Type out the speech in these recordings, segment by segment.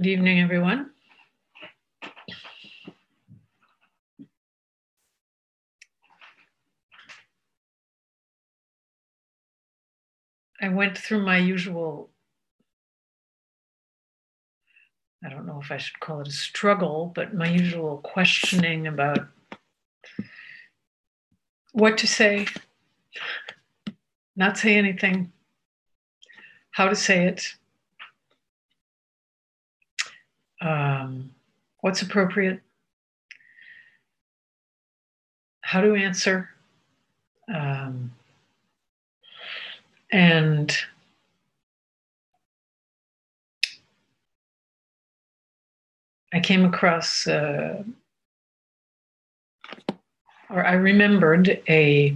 Good evening, everyone. I went through my usual, I don't know if I should call it a struggle, but my usual questioning about what to say, not say anything, how to say it, what's appropriate, how to answer, and I came across, or I remembered a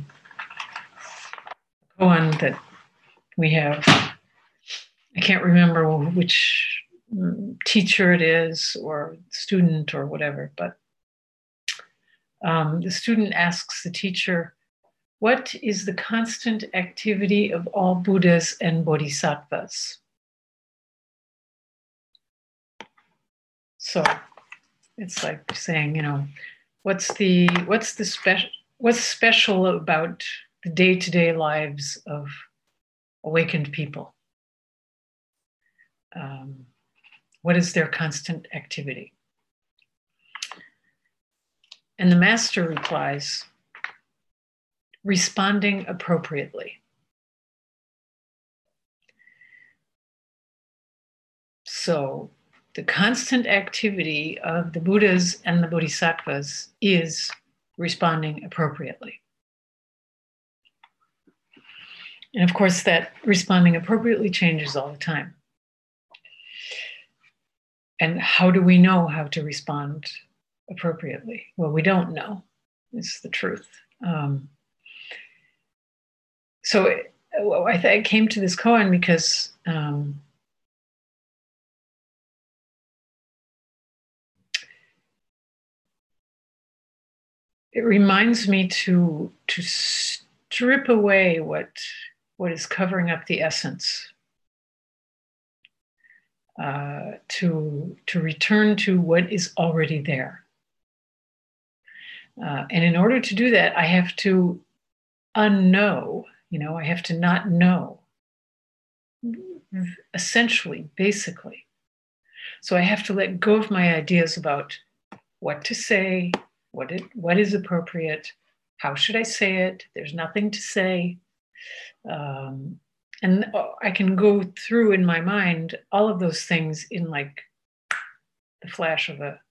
koan that we have. I can't remember which teacher it is or student or whatever, but the student asks the teacher, what is the constant activity of all Buddhas and Bodhisattvas? So it's like saying, what's special about the day-to-day lives of awakened people? What is their constant activity? And the master replies, responding appropriately. So the constant activity of the Buddhas and the Bodhisattvas is responding appropriately. And of course, that responding appropriately changes all the time. And how do we know how to respond appropriately? Well, we don't know. It's the truth. So I came to this koan because it reminds me to strip away what is covering up the essence, to return to what is already there. And in order to do that, I have to unknow, I have to not know, essentially, basically. So I have to let go of my ideas about what to say, what is appropriate, how should I say it, there's nothing to say. And I can go through in my mind all of those things in like the flash of a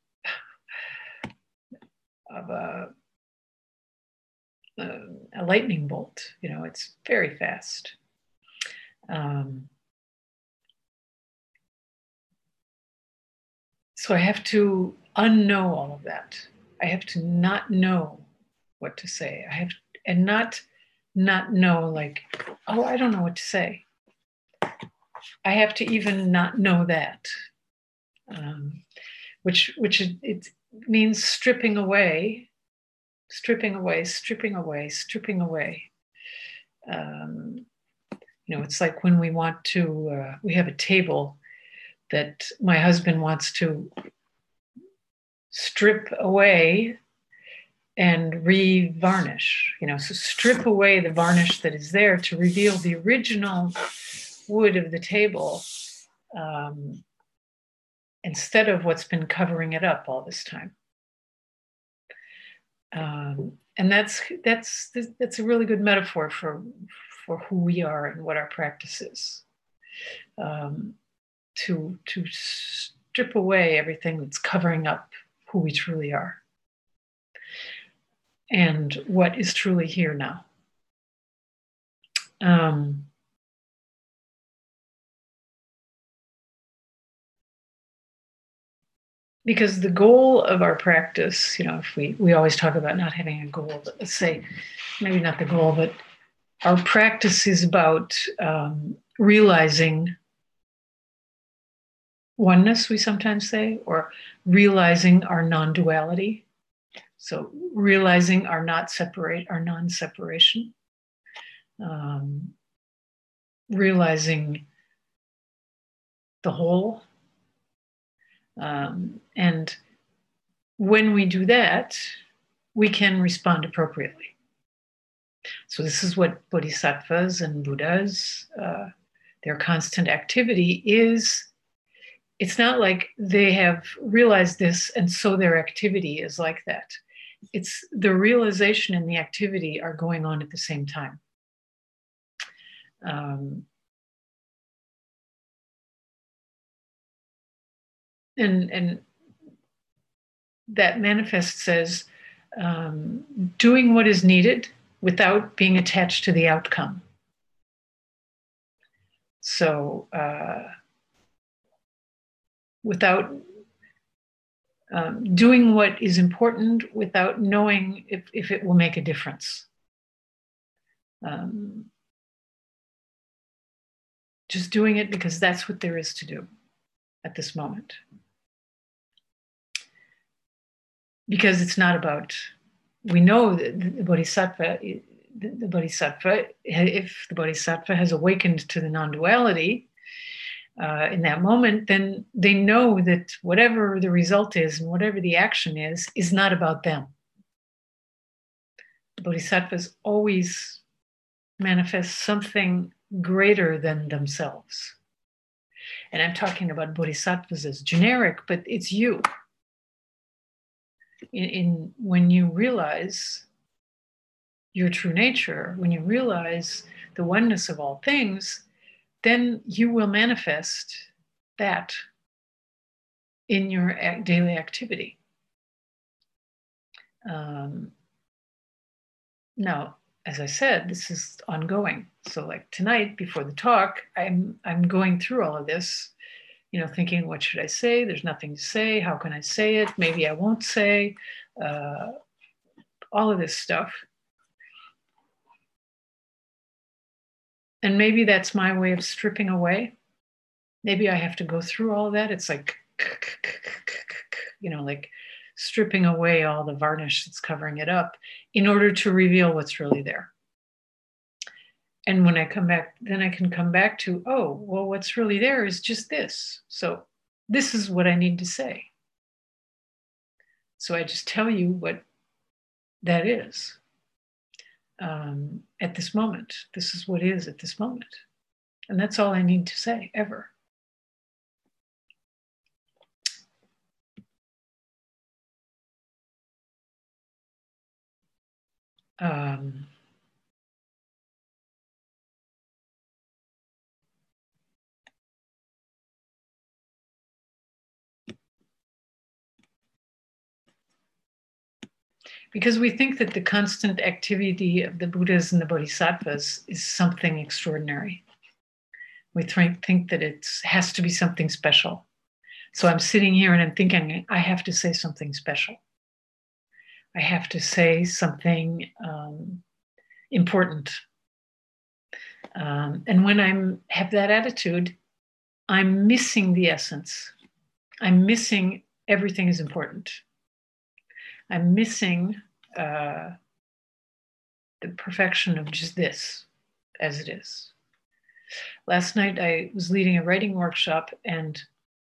lightning bolt. It's very fast. So I have to unknow all of that. I have to not know what to say. And not know like, oh, I don't know what to say. I have to even not know that, which it means stripping away. It's like when we want to, we have a table that my husband wants to strip away and re-varnish, so strip away the varnish that is there to reveal the original wood of the table, instead of what's been covering it up all this time. And that's a really good metaphor for who we are and what our practice is. To strip away everything that's covering up who we truly are and what is truly here now. Because the goal of our practice, if we always talk about not having a goal, but let's say maybe not the goal, but our practice is about realizing oneness, we sometimes say, or realizing our non-duality. So realizing our non-separation, realizing the whole, And when we do that, we can respond appropriately. So this is what bodhisattvas and Buddhas, their constant activity is. It's not like they have realized this and so their activity is like that. It's the realization and the activity are going on at the same time. And that manifests as doing what is needed without being attached to the outcome. So without doing what is important without knowing if it will make a difference. Just doing it because that's what there is to do at this moment. Because it's not about, we know that the bodhisattva, if the bodhisattva has awakened to the non-duality in that moment, then they know that whatever the result is and whatever the action is not about them. The bodhisattvas always manifest something greater than themselves. And I'm talking about bodhisattvas as generic, but it's you. When you realize your true nature, when you realize the oneness of all things, then you will manifest that in your daily activity. Now, as I said, this is ongoing. So like tonight before the talk, I'm going through all of this, thinking, what should I say? There's nothing to say. How can I say it? Maybe I won't say all of this stuff. And maybe that's my way of stripping away. Maybe I have to go through all of that. It's like, like stripping away all the varnish that's covering it up in order to reveal what's really there. And when I come back, then I can come back to, oh, well, what's really there is just this. So this is what I need to say. So I just tell you what that is at this moment. This is what is at this moment. And that's all I need to say ever. Because we think that the constant activity of the Buddhas and the Bodhisattvas is something extraordinary. We think that it has to be something special. So I'm sitting here and I'm thinking, I have to say something special. I have to say something important. And when I have that attitude, I'm missing the essence. I'm missing everything is important. I'm missing the perfection of just this as it is. Last night I was leading a writing workshop and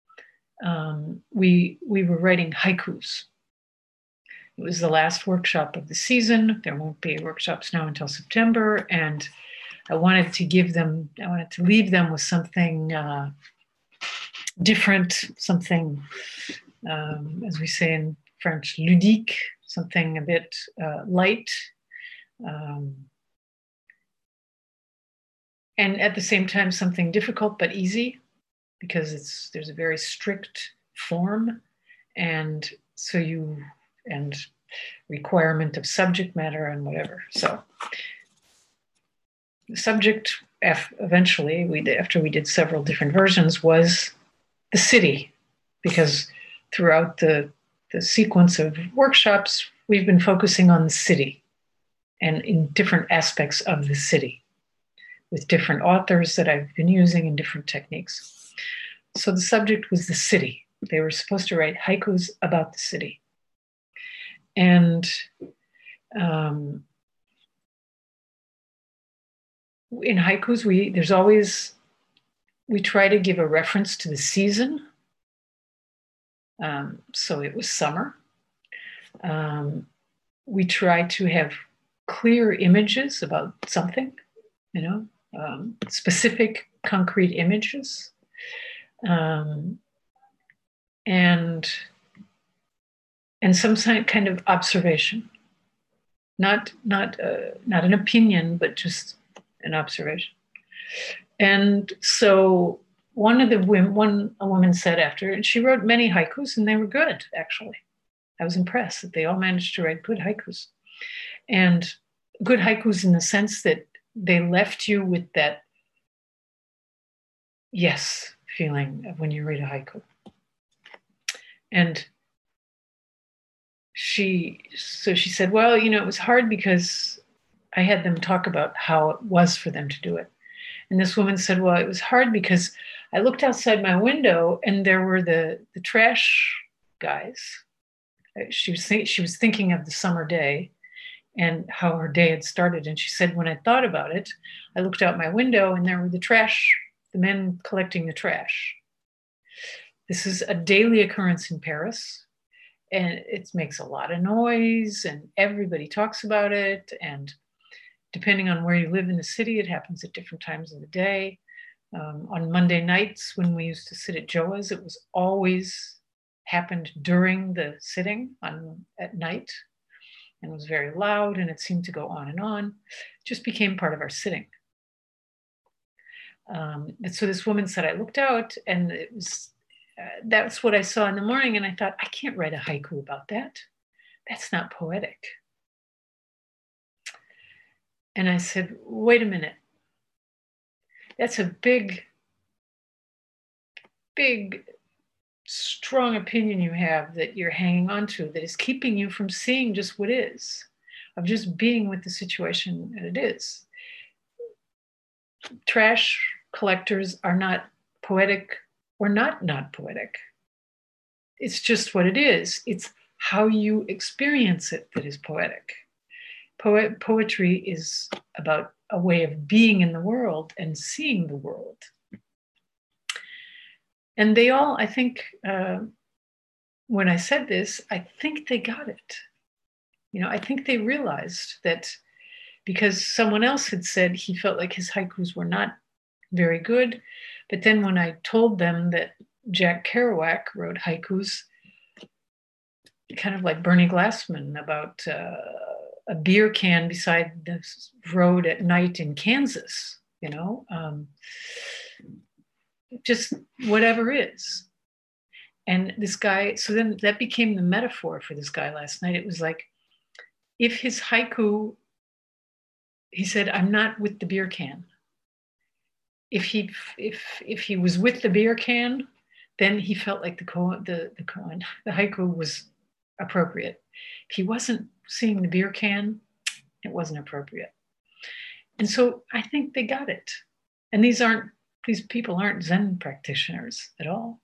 we were writing haikus. It was the last workshop of the season. There won't be workshops now until September. And I wanted to leave them with something different, something, as we say in French, ludique, something a bit light. And at the same time, something difficult but easy, because there's a very strict form and requirement of subject matter and whatever. So the subject eventually, after we did several different versions, was the city, because throughout the sequence of workshops, we've been focusing on the city and in different aspects of the city with different authors that I've been using and different techniques. So the subject was the city. They were supposed to write haikus about the city. And in haikus, we try to give a reference to the season So it was summer. We tried to have clear images about something, specific concrete images. And some kind of observation, not an opinion, but just an observation. And so a woman said after, and she wrote many haikus, and they were good, actually. I was impressed that they all managed to write good haikus. And good haikus in the sense that they left you with that yes feeling of when you read a haiku. And she said, well, it was hard because I had them talk about how it was for them to do it. And this woman said, well, it was hard because I looked outside my window and there were the trash guys. She was thinking of the summer day and how her day had started. And she said, when I thought about it, I looked out my window and there were the men collecting the trash. This is a daily occurrence in Paris. And it makes a lot of noise and everybody talks about it. And depending on where you live in the city, it happens at different times of the day. On Monday nights, when we used to sit at Joa's, it was always happened during the sitting at night, and it was very loud, and it seemed to go on and on. It just became part of our sitting. And so this woman said, I looked out, and it was that's what I saw in the morning, and I thought, I can't write a haiku about that. That's not poetic. And I said, wait a minute. That's a big, strong opinion you have that you're hanging on to that is keeping you from seeing just what is, of just being with the situation that it is. Trash collectors are not poetic or not poetic. It's just what it is. It's how you experience it that is poetic. Poetry is about a way of being in the world and seeing the world. And they all, I think, when I said this, I think they got it. I think they realized that because someone else had said he felt like his haikus were not very good. But then when I told them that Jack Kerouac wrote haikus, kind of like Bernie Glassman, about a beer can beside the road at night in Kansas, just whatever is. And this guy, so then that became the metaphor for this guy last night. It was like, if his haiku, he said, I'm not with the beer can. If he was with the beer can, then he felt like the haiku was appropriate. If he wasn't seeing the beer can, it wasn't appropriate. And so I think they got it. And these people aren't Zen practitioners at all.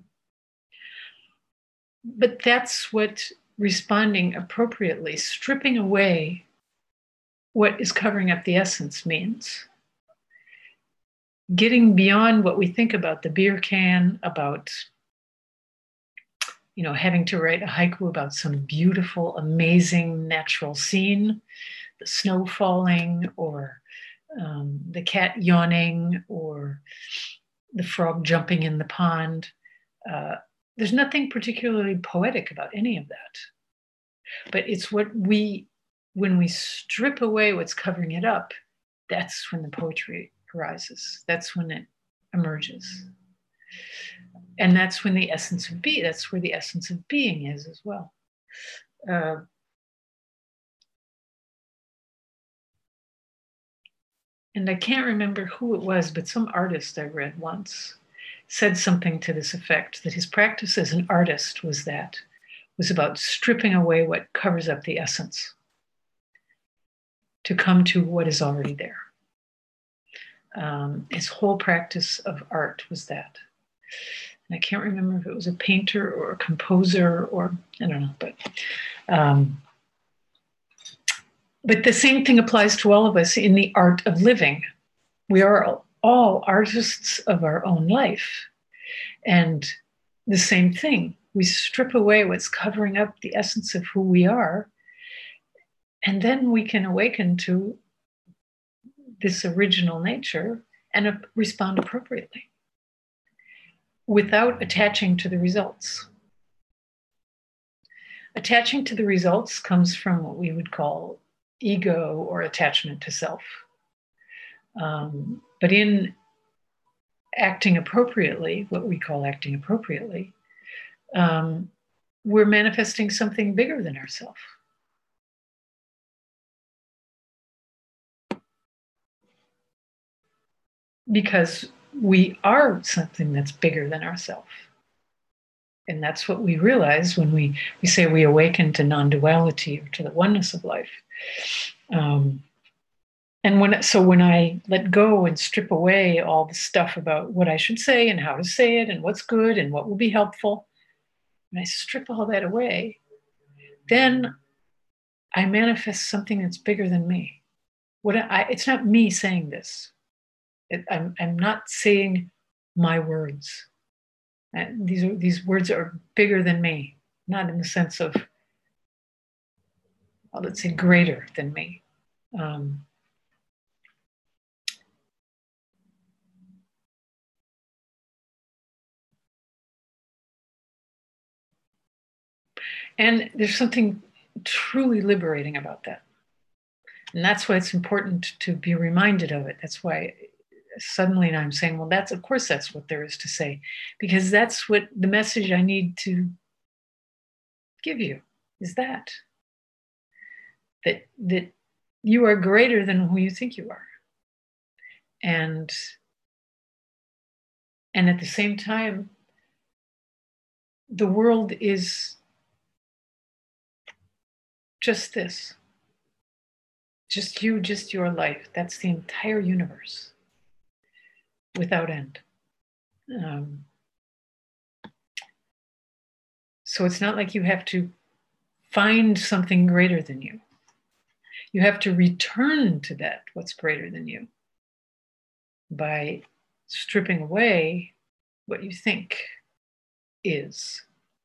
But that's what responding appropriately, stripping away what is covering up the essence means. Getting beyond what we think about the beer can, about having to write a haiku about some beautiful, amazing natural scene, the snow falling, or the cat yawning, or the frog jumping in the pond. There's nothing particularly poetic about any of that. But it's when we strip away what's covering it up, that's when the poetry arises. That's when it emerges. And that's when that's where the essence of being is as well. And I can't remember who it was, but some artist I read once said something to this effect, that his practice as an artist was about stripping away what covers up the essence to come to what is already there. His whole practice of art was that. And I can't remember if it was a painter or a composer or, I don't know, but the same thing applies to all of us in the art of living. We are all artists of our own life. And the same thing, We strip away what's covering up the essence of who we are, and then we can awaken to this original nature and respond appropriately without attaching to the results. Attaching to the results comes from what we would call ego or attachment to self. But in acting appropriately, what we call acting appropriately, we're manifesting something bigger than ourselves. Because we are something that's bigger than ourselves. And that's what we realize when we say we awaken to non-duality or to the oneness of life. And when I let go and strip away all the stuff about what I should say and how to say it and what's good and what will be helpful, when I strip all that away, then I manifest something that's bigger than me. It's not me saying this. I'm not saying my words. These words are bigger than me, not in the sense of, well, let's say, greater than me. And there's something truly liberating about that. And that's why it's important to be reminded of it. That's why suddenly now I'm saying, well, of course that's what there is to say, because that's what the message I need to give you is that you are greater than who you think you are. And at the same time, the world is just this. Just you, just your life. That's the entire universe without end. So it's not like you have to find something greater than you. You have to return to that, what's greater than you, by stripping away what you think is.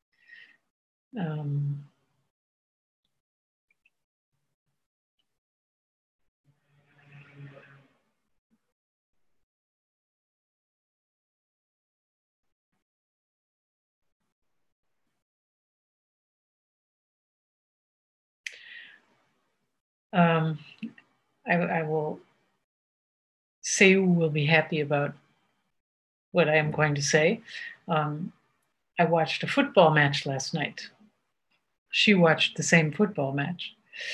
I will say you will be happy about what I am going to say. I watched a football match last night. She watched the same football match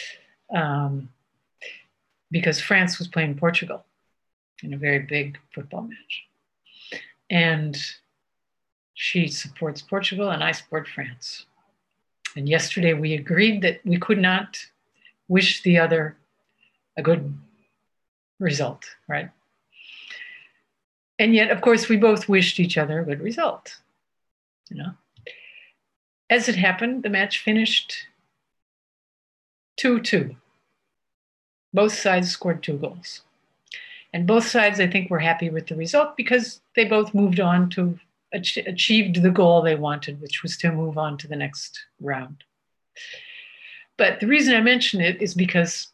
because France was playing Portugal in a very big football match. And she supports Portugal and I support France. And yesterday we agreed that we could not wish the other a good result, right? And yet, of course, we both wished each other a good result, you know. As it happened, the match finished 2-2. Both sides scored 2 goals. And both sides, I think, were happy with the result because they both moved on to achieved the goal they wanted, which was to move on to the next round. But the reason I mention it is because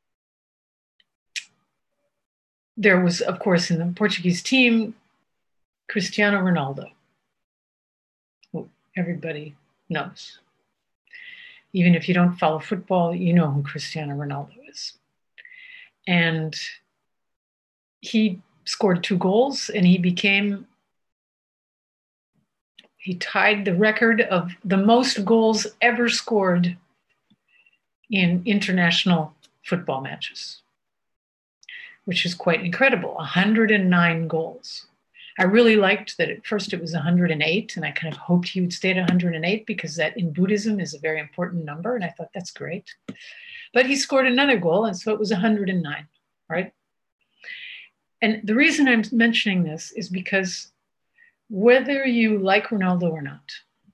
there was, of course, in the Portuguese team, Cristiano Ronaldo, who everybody knows. Even if you don't follow football, you know who Cristiano Ronaldo is. And he scored 2 goals and he tied the record of the most goals ever scored in international football matches, which is quite incredible, 109 goals. I really liked that at first it was 108, and I kind of hoped he would stay at 108 because that in Buddhism is a very important number, and I thought that's great. But he scored another goal, and so it was 109, right? And the reason I'm mentioning this is because whether you like Ronaldo or not,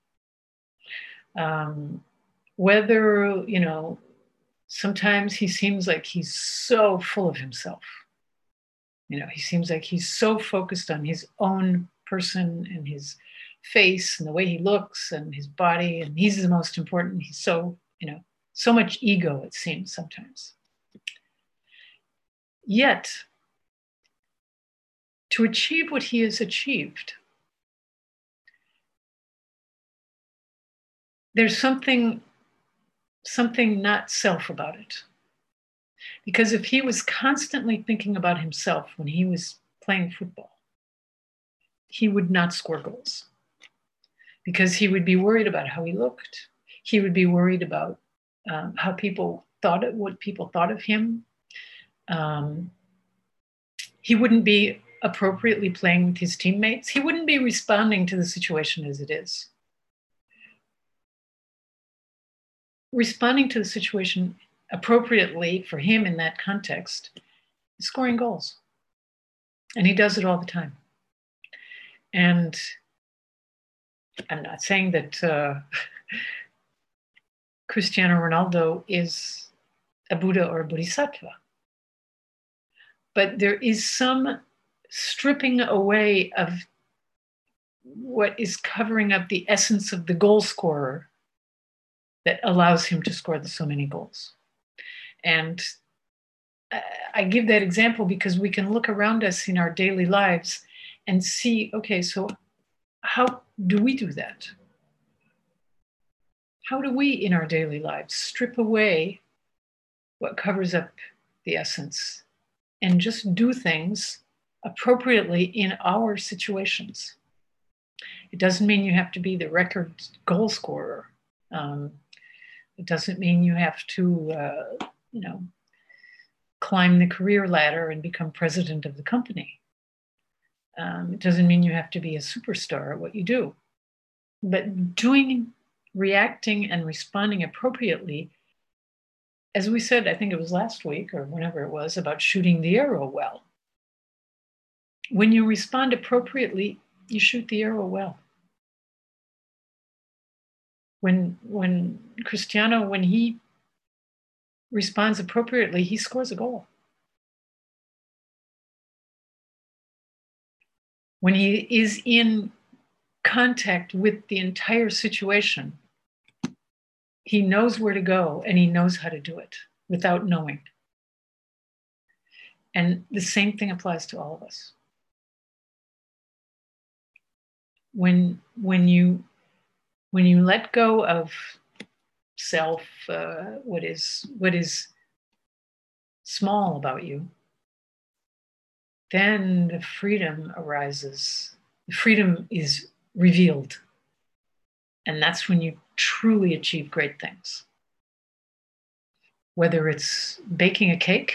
whether, you know, sometimes he seems like he's so full of himself. You know, he seems like he's so focused on his own person and his face and the way he looks and his body, and he's the most important. He's so, so much ego, it seems sometimes. Yet, to achieve what he has achieved, there's something not self about it. Because if he was constantly thinking about himself when he was playing football, he would not score goals. Because he would be worried about how he looked. He would be worried about how people thought it, what people thought of him. He wouldn't be appropriately playing with his teammates. He wouldn't be responding to the situation as it is. Responding to the situation appropriately for him in that context is scoring goals. And he does it all the time. And I'm not saying that Cristiano Ronaldo is a Buddha or a Bodhisattva. But there is some stripping away of what is covering up the essence of the goal scorer that allows him to score so many goals. And I give that example because we can look around us in our daily lives and see, okay, so how do we do that? How do we in our daily lives strip away what covers up the essence and just do things appropriately in our situations? It doesn't mean you have to be the record goal scorer. It doesn't mean you have to, climb the career ladder and become president of the company. It doesn't mean you have to be a superstar at what you do. But reacting and responding appropriately, as we said, I think it was last week or whenever it was, about shooting the arrow well. When you respond appropriately, you shoot the arrow well. When Cristiano, when he responds appropriately, he scores a goal. When he is in contact with the entire situation, he knows where to go and he knows how to do it without knowing. And the same thing applies to all of us. When you let go of self, what is small about you, then the freedom arises. The freedom is revealed. And that's when you truly achieve great things. Whether it's baking a cake,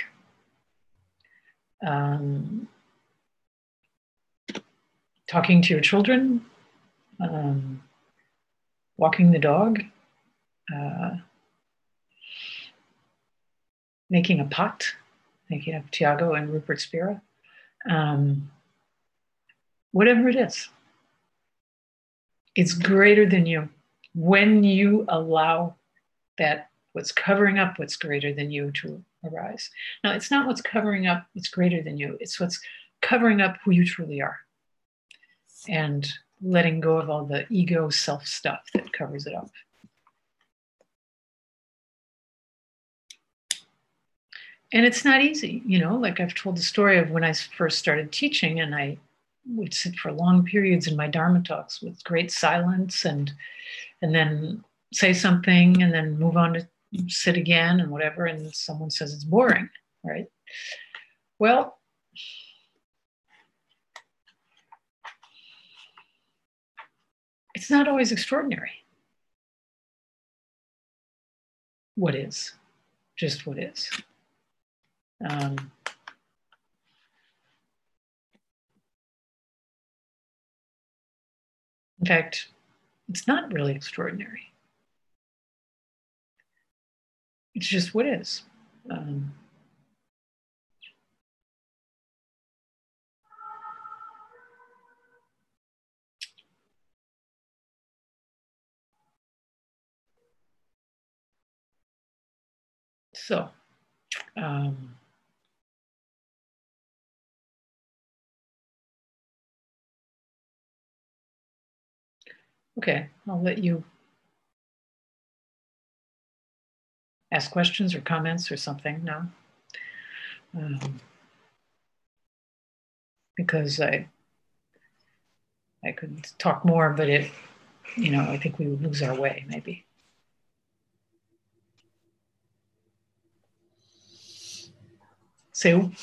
talking to your children, walking the dog, making a pot, thinking of Tiago and Rupert Spira, whatever it is, it's greater than you when you allow that what's covering up what's greater than you to arise. Now, it's not what's covering up what's greater than you, it's what's covering up who you truly are and letting go of all the ego self stuff that covers it up. And it's not easy, like I've told the story of when I first started teaching, and I would sit for long periods in my Dharma talks with great silence and then say something and then move on to sit again and whatever, and someone says it's boring, right? Well, it's not always extraordinary. What is? Just what is. In fact, it's not really extraordinary. It's just what is. So, Okay, I'll let you ask questions or comments or something now. Because I could talk more, but I think we would lose our way maybe. Sue?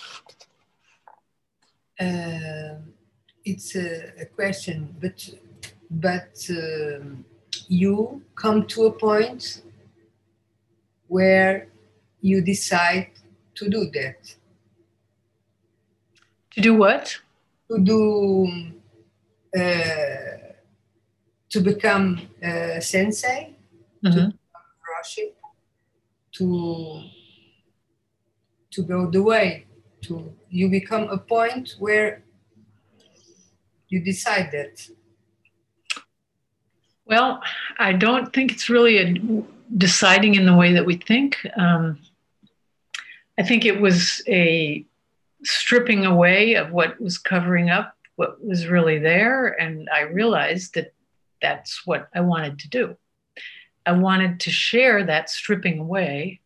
It's a question, but you come to a point where you decide to do that. To do what? To do to become a sensei, to become Roshi, to go the way. You become a point where you decide that. Well, I don't think it's really deciding in the way that we think. I think it was a stripping away of what was covering up what was really there. And I realized that that's what I wanted to do. I wanted to share that stripping away.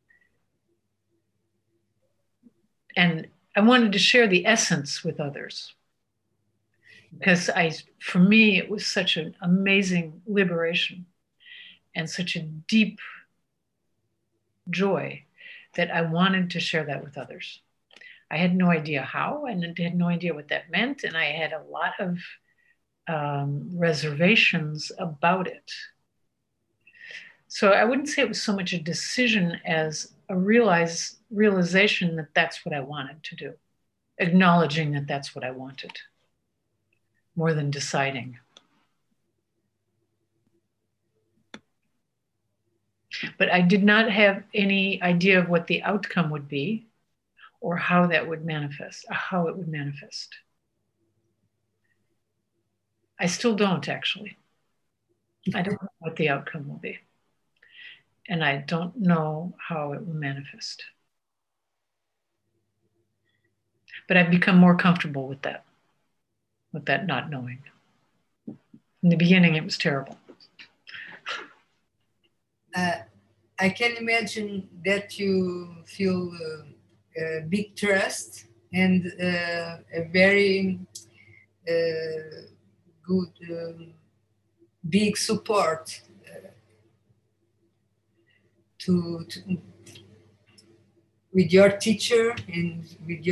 And I wanted to share the essence with others. Because for me, it was such an amazing liberation and such a deep joy that I wanted to share that with others. I had no idea how, and I had no idea what that meant. And I had a lot of reservations about it. So I wouldn't say it was so much a decision as a realization that that's what I wanted to do, acknowledging that that's what I wanted, more than deciding. But I did not have any idea of what the outcome would be or how that would manifest, how it would manifest. I still don't, actually. I don't know what the outcome will be. And I don't know how it will manifest. But I've become more comfortable with that not knowing. In the beginning, it was terrible. I can imagine that you feel a big trust and a very good, big support to with your teacher and with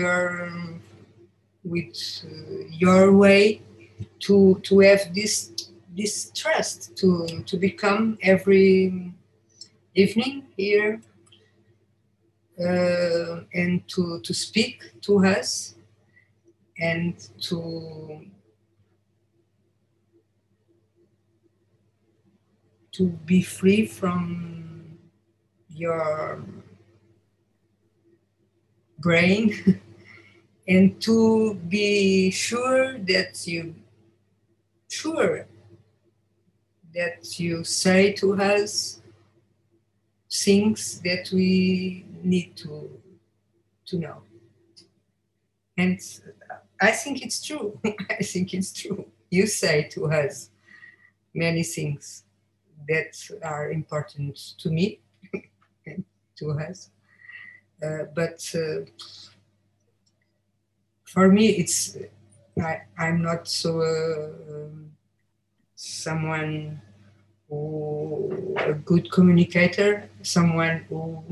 your way to have this trust to become every evening here and to speak to us and to be free from your brain and to be sure that you say to us things that we need to know. And I think it's true. I think it's true. You say to us many things that are important to me and to us. But for me, I'm not so someone who a good communicator, someone who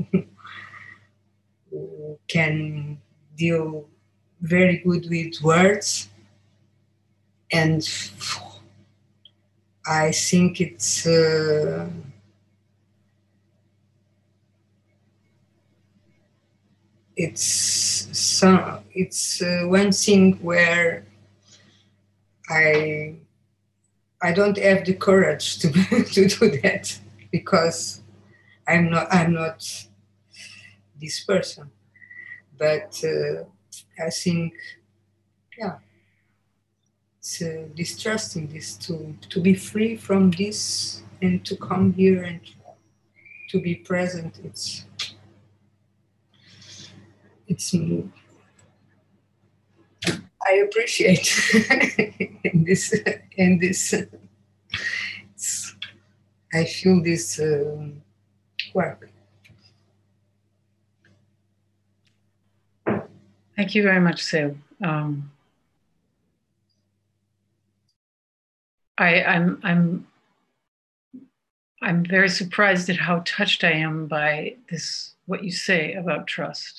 can deal very good with words, and I think it's one thing where I don't have the courage to to do that because I'm not this person. But I think, yeah, it's distrusting this to be free from this and to come here and to be present. It's I appreciate in this I feel this work. Thank you very much, Sue. I'm very surprised at how touched I am by this, what you say about trust,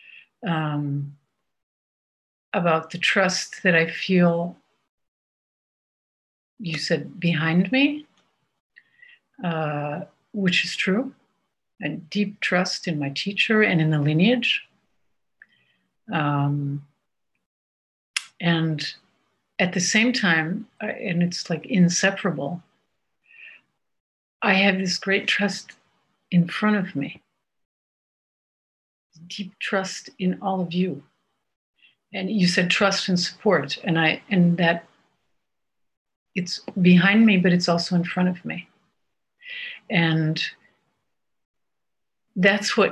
about the trust that I feel, you said, behind me, which is true, and deep trust in my teacher and in the lineage. And at the same time, and it's like inseparable, I have this great trust in front of me, deep trust in all of you. And you said trust and support, and that it's behind me, but it's also in front of me. And that's why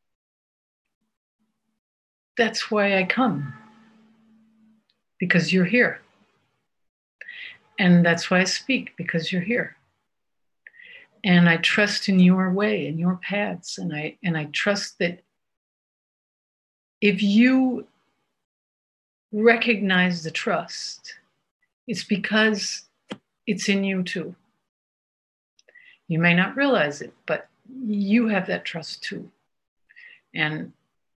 I come, because you're here. And that's why I speak, because you're here. And I trust in your way, in your paths. And I trust that if you recognize the trust, it's because it's in you too. You may not realize it, but you have that trust too. And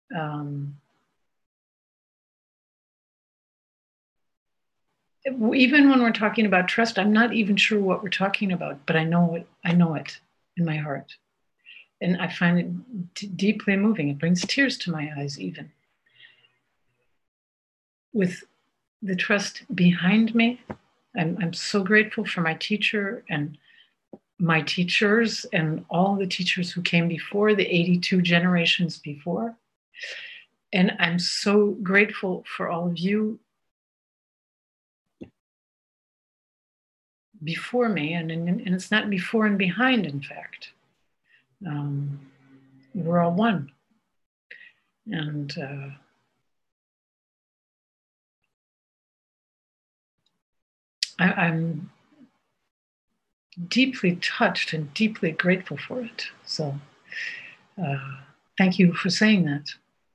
even when we're talking about trust, I'm not even sure what we're talking about, but I know it in my heart. And I find it deeply moving. It brings tears to my eyes, even. With the trust behind me, I'm so grateful for my teacher and my teachers and all the teachers who came before, the 82 generations before. And I'm so grateful for all of you before me, and it's not before and behind, in fact. We're all one. And I'm deeply touched and deeply grateful for it. So thank you for saying that.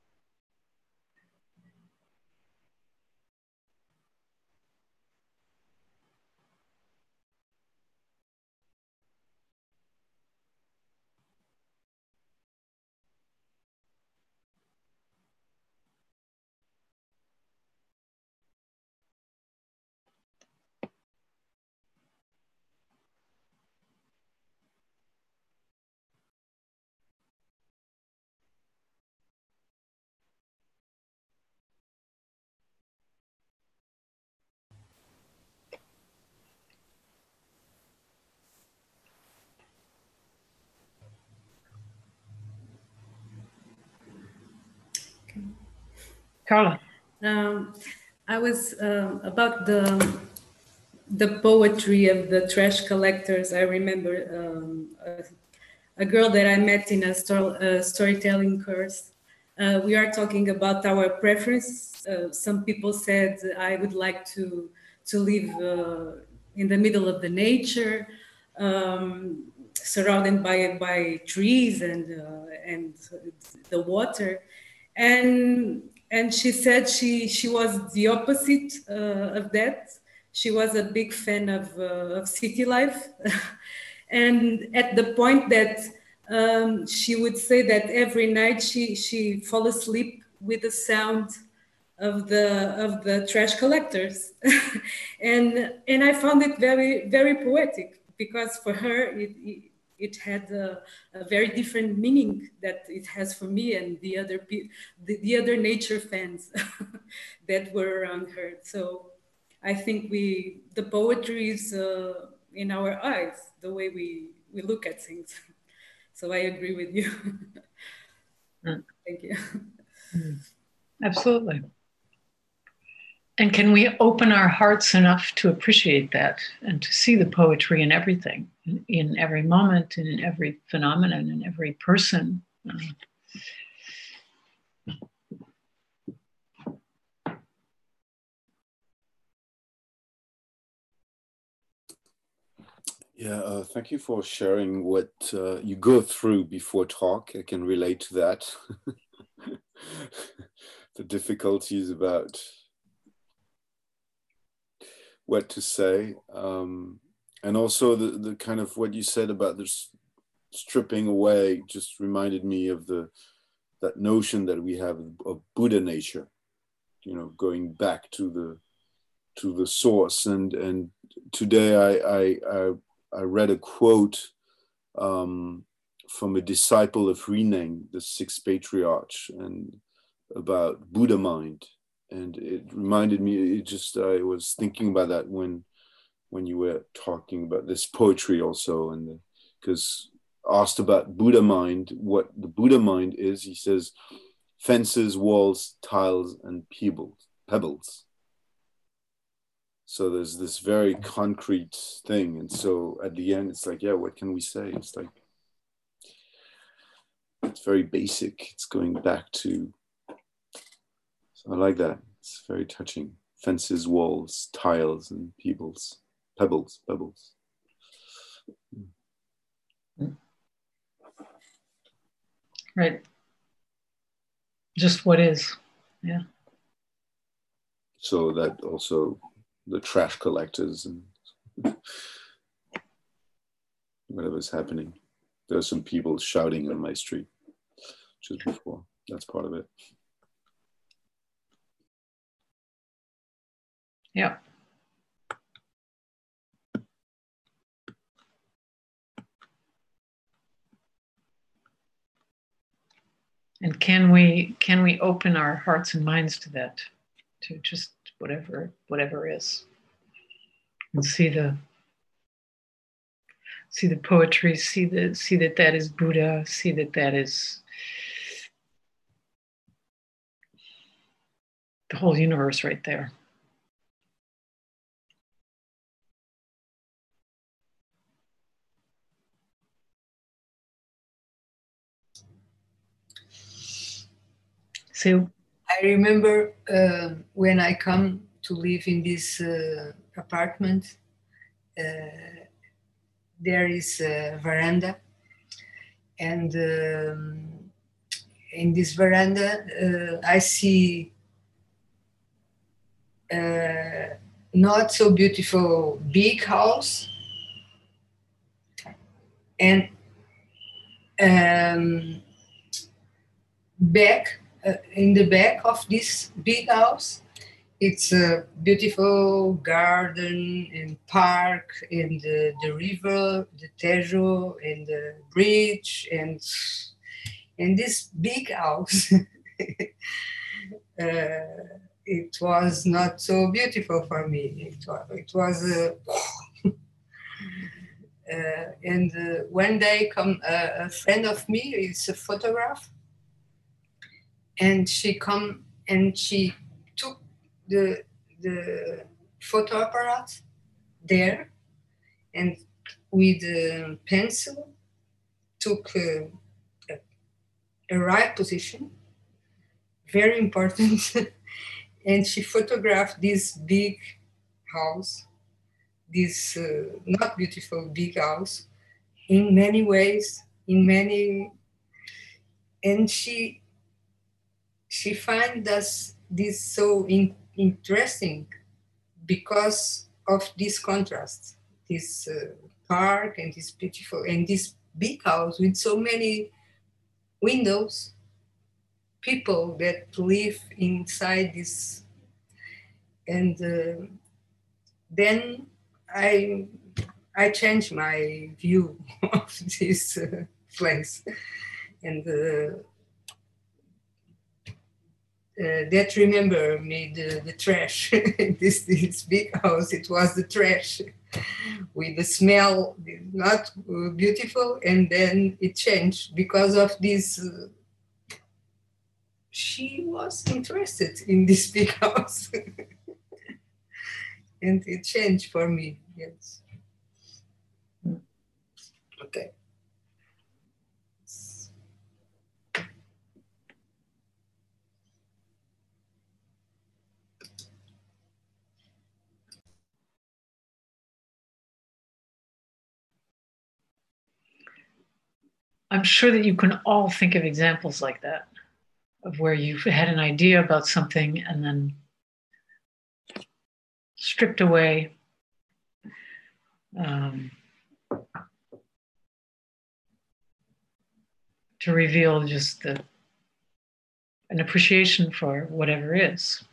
Carla. I was about the poetry of the trash collectors. I remember a girl that I met in a storytelling course. We are talking about our preference. Some people said I would like to live in the middle of the nature, surrounded by trees and the water, and she said she was the opposite of that. She was a big fan of city life, and at the point that she would say that every night she fall asleep with the sound of the trash collectors, and I found it very, very poetic, because for her it had a very different meaning that it has for me and the other nature fans that were around her. So I think the poetry is in our eyes, the way we look at things. So I agree with you. Thank you. Absolutely. And can we open our hearts enough to appreciate that and to see the poetry in everything, in every moment, and in every phenomenon, in every person? Yeah, thank you for sharing what you go through before talk. I can relate to that. The difficulties about what to say. And also the kind of what you said about this stripping away just reminded me of that notion that we have of Buddha nature, you know, going back to the source. And today I read a quote from a disciple of Rineng, the sixth patriarch, and about Buddha mind. And it reminded me, I was thinking about that when you were talking about this poetry also, and because asked about Buddha mind, what the Buddha mind is, he says, fences, walls, tiles, and pebbles. So there's this very concrete thing. And so at the end, it's like, yeah, what can we say? It's like, it's very basic. It's going back to, so I like that. It's very touching. Fences, walls, tiles, and pebbles. Right. Just what is. Yeah. So that also the trash collectors and whatever's happening. There's some people shouting on my street just before. That's part of it. Yeah. And can we open our hearts and minds to that, to just whatever is, and see the poetry, see that is Buddha, see that is the whole universe right there. So I remember when I come to live in this apartment, there is a veranda, and in this veranda I see not so beautiful big house, and back in the back of this big house, it's a beautiful garden and park and the river, the Tejo, and the bridge, and this big house. It was not so beautiful for me. It was and one day come a friend of me, is a photograph, and she come and she took the photo apparat there, and with a pencil took a right position, very important, and she photographed this big house, this not beautiful big house, in many ways, and she finds this so interesting because of this contrast, this park and this beautiful and this big house with so many windows, people that live inside this, and then I changed my view of this place, and that remember me the trash. This big house, it was the trash with the smell, not beautiful, and then it changed because of this. She was interested in this big house, and it changed for me. Yes. Okay. I'm sure that you can all think of examples like that, of where you've had an idea about something and then stripped away. To reveal just an appreciation for whatever is.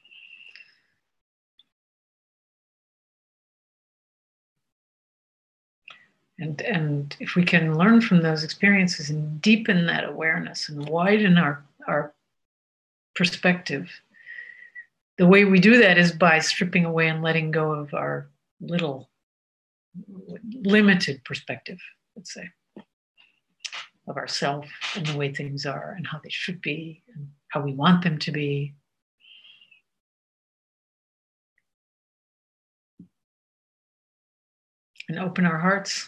And if we can learn from those experiences and deepen that awareness and widen our perspective, the way we do that is by stripping away and letting go of our little limited perspective, let's say, of ourself and the way things are and how they should be and how we want them to be. And open our hearts.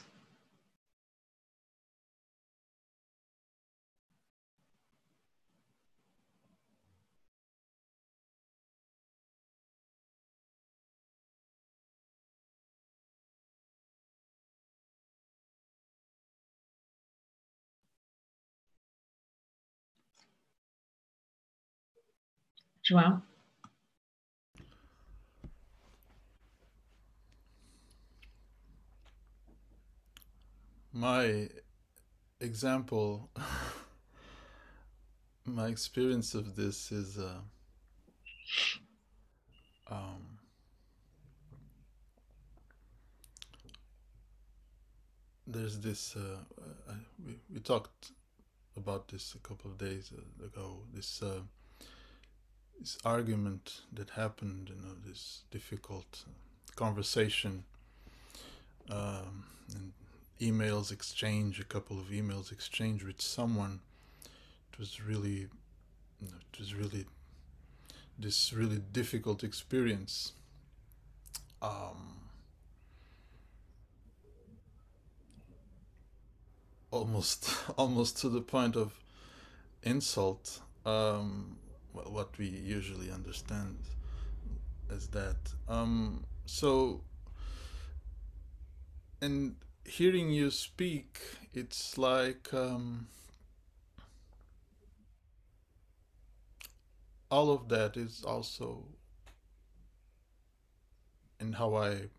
João? My example, my experience of this is there's this, we talked about this a couple of days ago, this argument that happened, this difficult conversation, and emails exchange, a couple of emails exchange with someone. It was really this really difficult experience. Almost to the point of insult. What we usually understand as that. So, and hearing you speak, it's like all of that is also in how I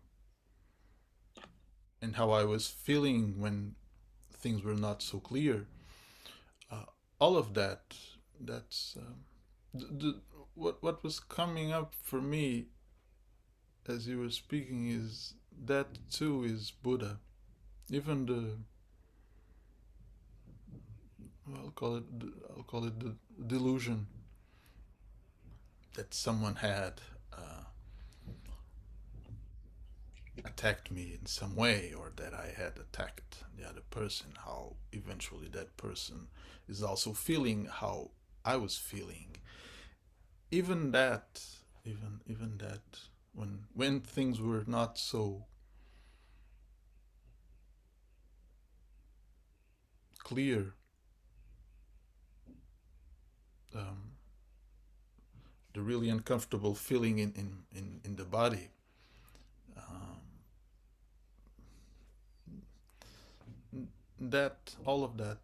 was feeling when things were not so clear. All of that's what was coming up for me as you were speaking is that too is Buddha. Even I'll call it the delusion that someone had attacked me in some way, or that I had attacked the other person, how eventually that person is also feeling how I was feeling. Even that when things were not so clear, the really uncomfortable feeling in the body, that all of that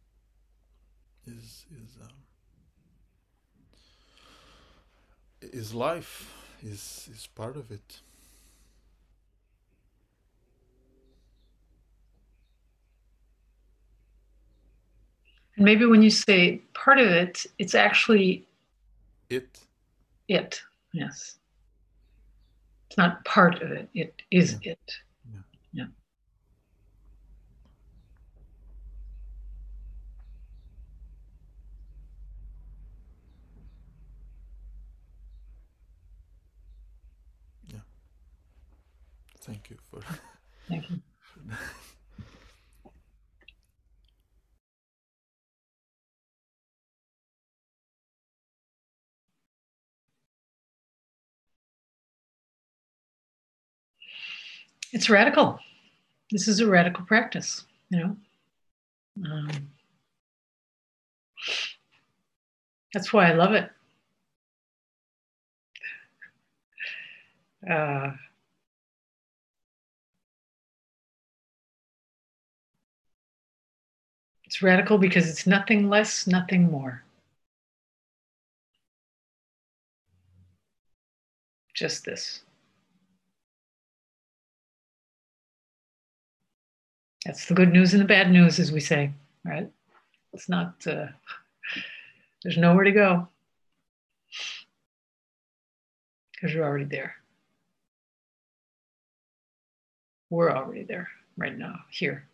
is life, is part of it. And maybe when you say part of it, it's actually it. Yes. It's not part of it. It is it. Yeah. Yeah. Thank you for. Thank you. It's radical. This is a radical practice, that's why I love it. It's radical because it's nothing less, nothing more. Just this. That's the good news and the bad news, as we say, right? It's not, there's nowhere to go because you're already there. We're already there right now, here.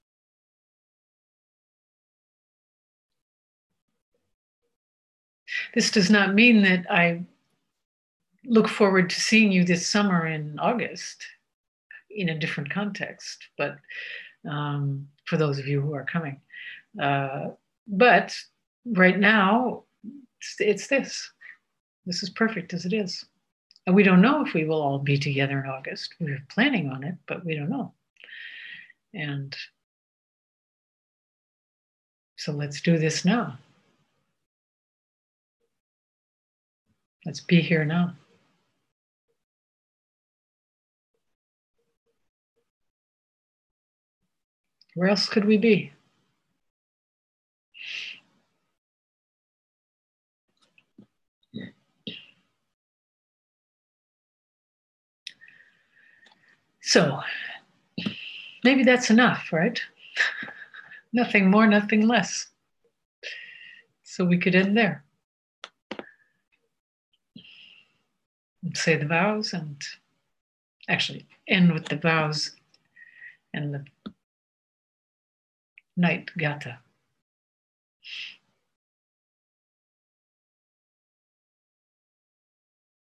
This does not mean that I look forward to seeing you this summer in August in a different context, but for those of you who are coming. But right now, it's this. This is perfect as it is. And we don't know if we will all be together in August. We're planning on it, but we don't know. And so let's do this now. Let's be here now. Where else could we be? So maybe that's enough, right? Nothing more, nothing less. So we could end there. And say the vows and actually end with the vows and the night gata.